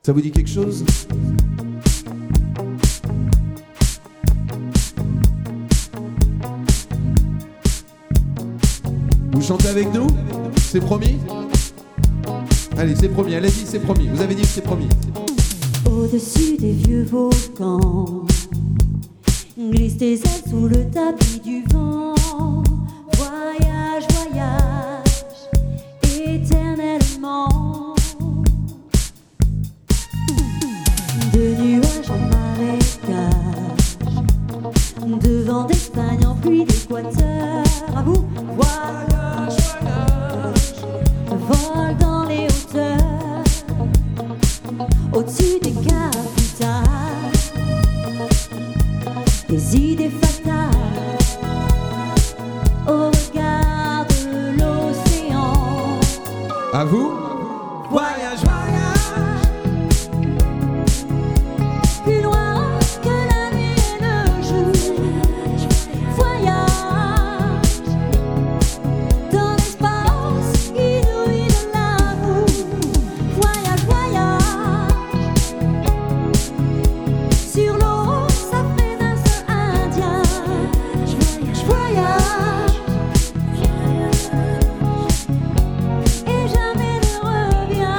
Ça vous dit quelque chose? Vous chantez avec nous? C'est promis? Allez, c'est promis, elle a dit c'est promis. Vous avez dit que c'est promis. Au-dessus des vieux volcans, glisse tes ailes sous le tapis du vent. Voyage, voyage, éternellement. De nuages en marécage, de vent d'Espagne en pluie d'Équateur. À vous, voyage, voyage, vol dans les hauteurs, au-dessus des capitales, des idées fatales, au regard de l'océan. À vous? Voyage, voyage, plus loin que la nuit et le jour. Voyage, dans l'espace inouï de l'amour. Voyage, voyage, sur l'eau, ça fait d'un seul Indien. Voyage, et jamais ne reviens.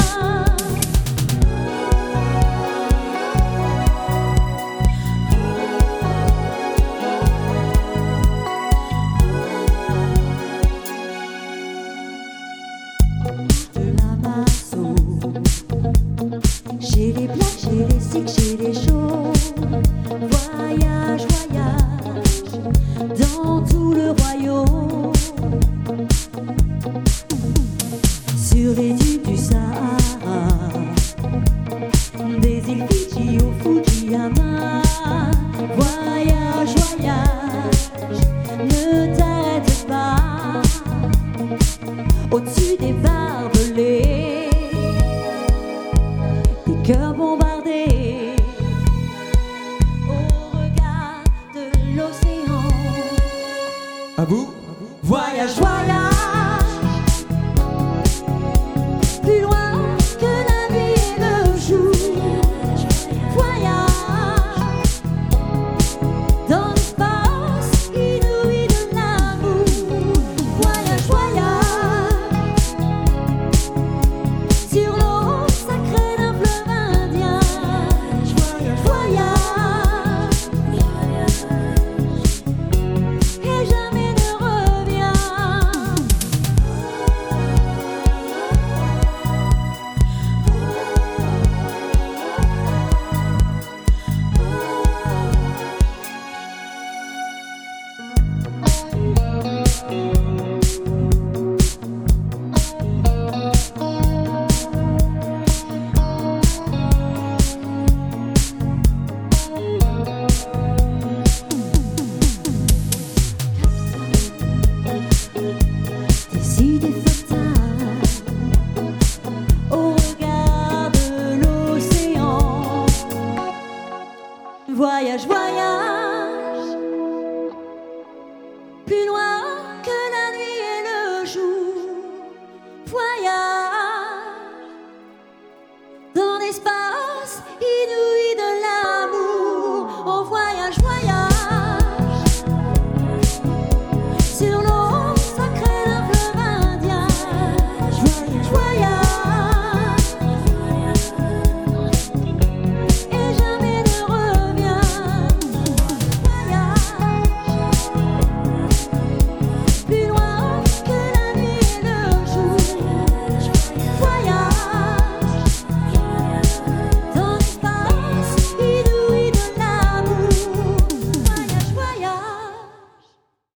De l'Amazone, chez les Blacks, chez les Sikhs, chez les Chauds. Voyage, voyage, dans tout le royaume. Sur les dunes du Sahara, des îles Fidji au Fujiyama. Voyage, voyage, ne t'arrête pas. Au-dessus des barbelés, des cœurs bombardés, au regard de l'océan. À vous? Voyage, voyage, plus loin que la nuit et le jour. Voyage, dans l'espace inouï de l'amour. Voyage, voyage, sur l'eau sacrée d'un fleuve indien. Voyage, et jamais ne reviens. Des idées fatales, au regard de l'océan. Voyage, voyage, plus loin que la nuit et le jour. Voyage, dans l'espace inouï